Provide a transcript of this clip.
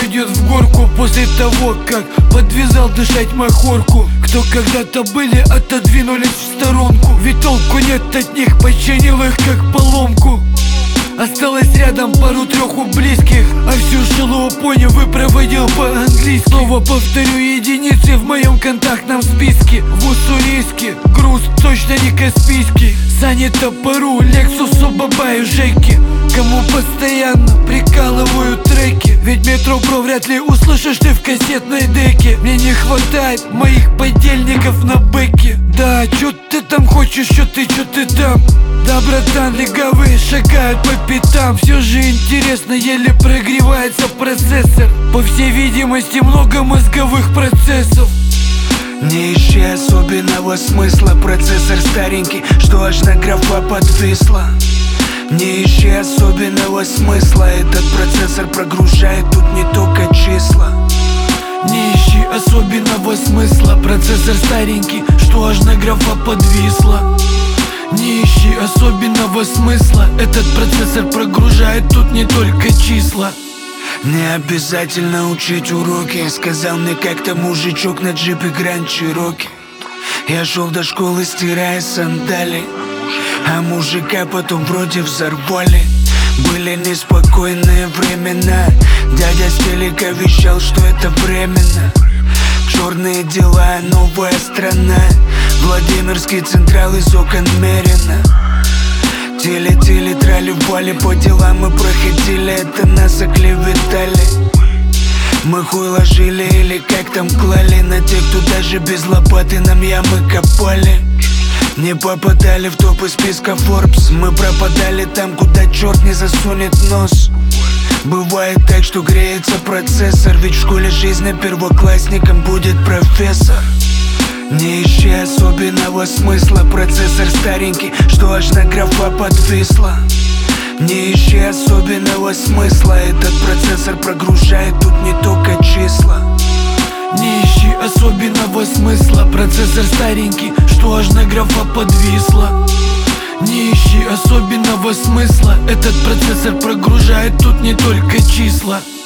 идет в горку после того, как подвязал дышать махорку. Кто когда-то были, отодвинулись в сторонку, ведь толку нет от них, починил их как поломку. Осталось рядом пару-трех у близких, а всю шелу понял, выпроводил по-английски. Снова повторю, единицы в моем контактном списке. В Уссурийске груз точно не Каспийский. Сани Топору, Лексусу, Бабаю, Жеки. Кому постоянно прикалывают треки, ведь Метро Про вряд ли услышишь ты в кассетной деке. Мне не хватает моих подельников на бэке. Да, чё ты там хочешь, чё ты там? Да, братан, легавые шагают по пятам. Все же интересно, еле прогревается процессор. По всей видимости, много мозговых процессов. Не ищи особенного смысла, процессор старенький, что аж на графа подвисла. Не ищи особенного смысла, этот процессор прогружает тут не только числа. Не ищи особенного смысла, процессор старенький, что аж на графа подвисла. Не ищи особенного смысла, этот процессор прогружает тут не только числа. Не обязательно учить уроки, сказал мне как-то мужичок на джипе Гранд Чироки. Я шел до школы, стирая сандали, а мужика потом вроде взорвали. Были неспокойные времена, дядя с телека вещал, что это временно. Черные дела, новая страна, Владимирский Централ из окон мерено. Теле трали-вали, по делам мы проходили, это нас оклеветали. Мы хуй ложили или как там клали на тех, кто даже без лопаты нам ямы копали. Не попадали в топы списка Forbes, мы пропадали там, куда черт не засунет нос. Бывает так, что греется процессор, ведь в школе жизни первоклассником будет профессор. Не ищи особенного смысла, процессор старенький, что аж на графа подвисла. Не ищи особенного смысла, этот процессор прогружает тут не только числа. Не ищи особенного смысла, процессор старенький, что аж на графа подвисла. Не ищи особенного смысла, этот процессор прогружает тут не только числа.